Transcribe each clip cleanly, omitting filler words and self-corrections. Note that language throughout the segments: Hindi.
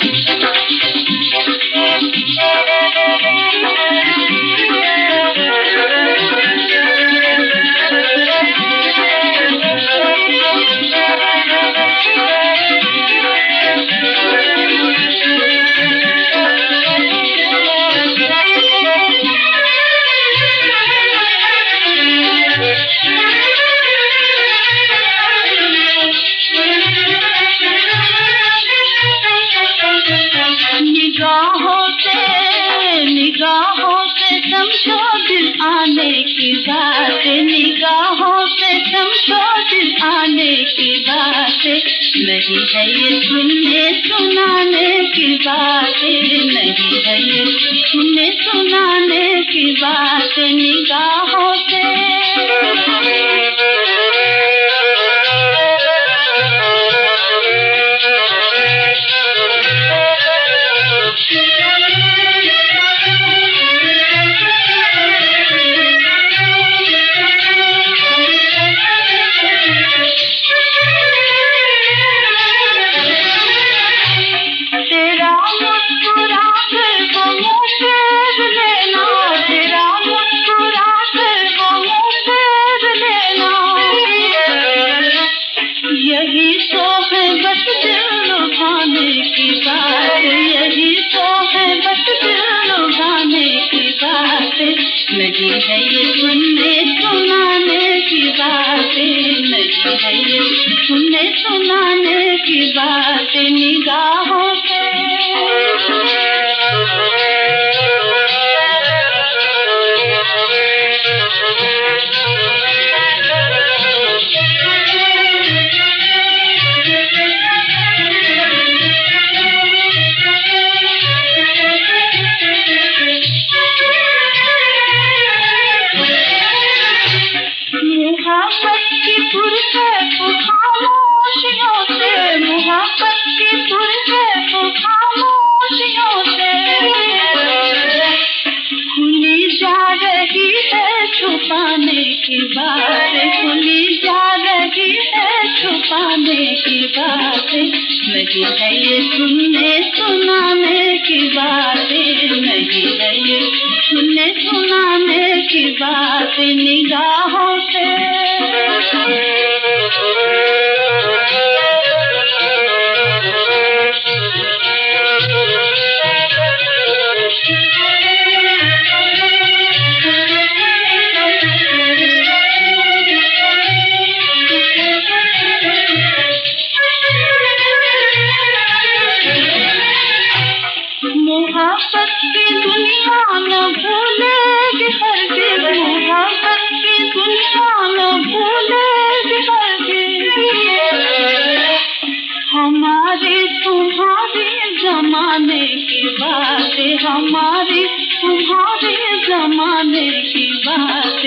निगाहों से समझो दिल आने की बात, निगाहों से समझो दिल आने की बात, नहीं है ये सुनने सुनाने की बात, नहीं है ये सुनने सुनाने की बात, निगाहों से यही तो है बस दिल लुभाने की बात, यही तो है बस दिल लुभाने की बात, नहीं है ये सुनने सुनाने की बात, नहीं है ये सुनने सुनाने की बात, निगाहों से मोहब्बत की फुर्सत खामोशियों से, मोहब्बत की फुर्सत खामोशियों से खुली जा रही है छुपाने की बात, खुली जा रही है छुपाने की बात, नहीं है ये सुनने सुनाने की बात, नहीं है ये सुनने सुनाने की बात, निगाहों से मोहब्बत की दुनिया न भूलेगी हरगिज़, मोहब्बत की दुनिया न भूलेगी हरगिज़, हमारी तुम्हारी जमाने की बात, हमारी तुम्हारी जमाने की बात,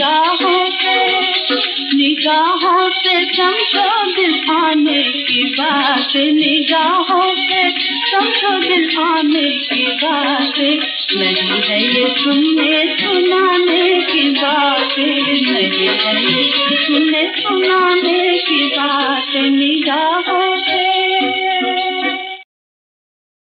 निगाहों से समझो दिल आने की बात, निगाहों से समझो दिल आने की बात, नहीं है ये सुनने सुनाने की बात, नहीं है ये सुनने सुनाने की बात।